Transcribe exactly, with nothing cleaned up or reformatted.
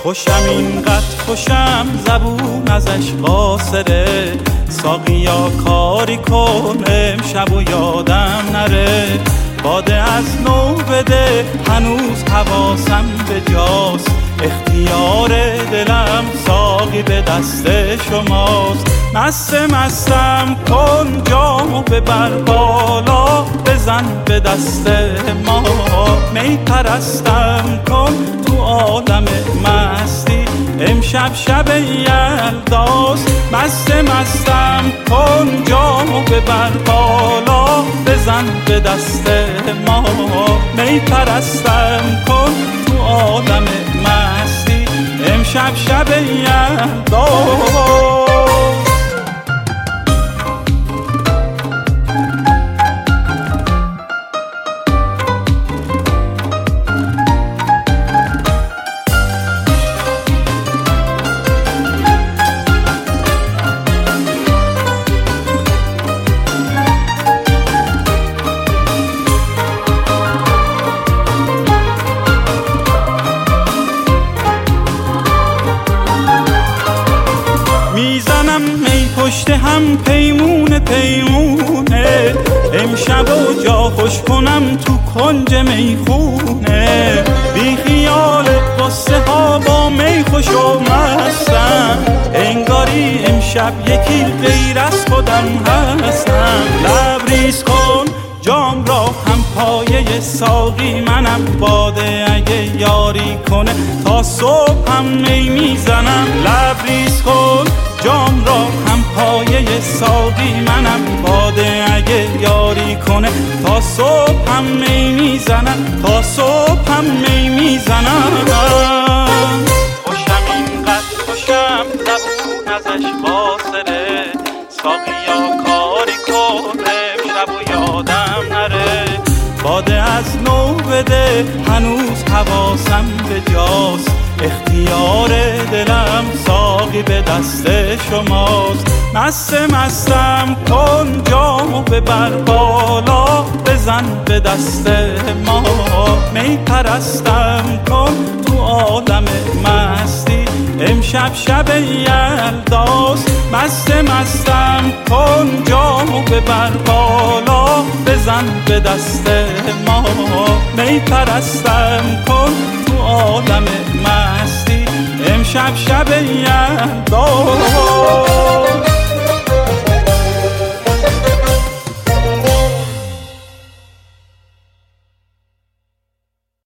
خوشم اینقدر خوشم زبون ازش قاصره، ساقیا کاری کن امشب و یادم نره. باده از نو بده هنوز حواسم به جاست، اختیار دلم ساقی به دست شماست. مست مستم کن جامو ببر بالا، بزن به دست ما. می پرستم کن تو عالم مستی، امشب شب یلداست. مست مستم کن جامو ببر بالا، بزن به دست ما. می پرستم کن تو عالم مستی، امشب شب یلداست. میزنم می پشت هم پیمونه پیمونه، امشب و جا خوش کنم تو کنج میخونه. بی خیال قصه ها با می خوش و مستم، انگاری امشب یکی غیر از خودم هستم. لبریز کن جام را هم پایه ساقی منم، باده اگه یاری کنه تا صبح هم می میزنم. لبریز کن جام را هم پایه ساقی منم، باده اگه یاری کنه تا صبح هم می میزنم، تا صبح هم می میزنم. خوشم اینقدر خوشم زبون ازش قاصره، ساقیا کاری کن امشب و یادم نره. باده از نو بده هنوز حواسم به جاست، اختیار دلم ساقی به دست شماست. مست مستم کن جامو ببر بالا، بزن به دست ما. می پرستم کن تو عالم مستی، امشب شب یلداست. مست مستم کن جامو ببر بالا، بزن به دست ما. می پرستم کن تو عالم مستی، امشب شب یلداست.